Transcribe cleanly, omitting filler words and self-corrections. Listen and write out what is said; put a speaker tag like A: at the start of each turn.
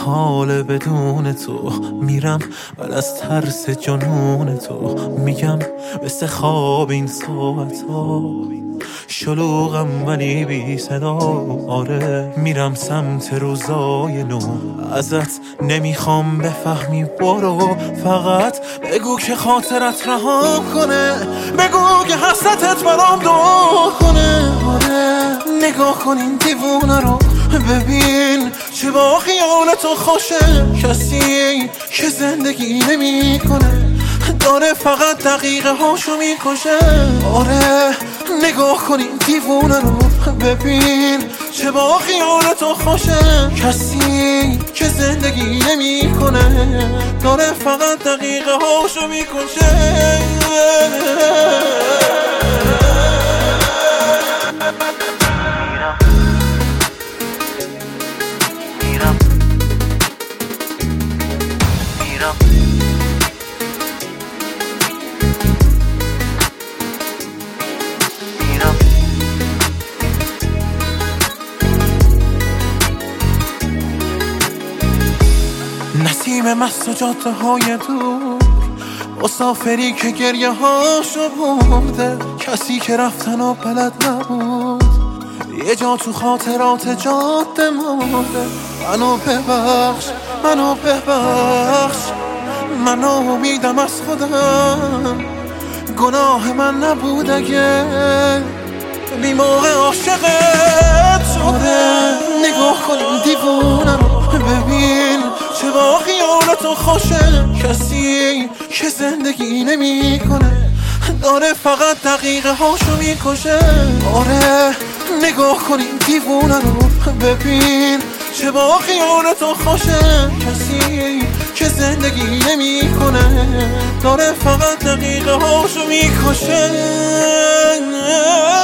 A: محال بدون تو میرم من از ترس جنون تو میگم مثل خواب این ساعت ها شلوغم ولی بی صدا آره میرم سمت روزای نو ازت نمیخوام بفهمی برو فقط بگو که خاطرت رها کنه بگو که حسرتت برام دور کنه آره نگاه کن این دیوونه رو ببین چه با خیال تو خوشه کسی که زندگی نمی کنه داره فقط دقیقه هاشو میکشه آره نگاه کن این دیوونه رو ببین چه با خیال تو خوشه کسی که زندگی نمی کنه داره فقط دقیقه هاشو میکشه نسیم مست و جاده های دور مسافری که گریه هاشو برده کسی که رفتن و بلد نبود یه جا تو خاطرات جاده مرده منو ببخش من امیدم از خودم گناه من نبود اگه بی موقع عاشقت شده نگاه کن این دیوونه رو ببین چه با خیال تو خوشه کسی که زندگی نمی کنه داره فقط دقیقه هاشو میکشه آره نگاه کن این دیوونه رو ببین چه با خیال تو خوشه کسی که زندگی نمی کنه داره فقط دقیقه هاشو میکشه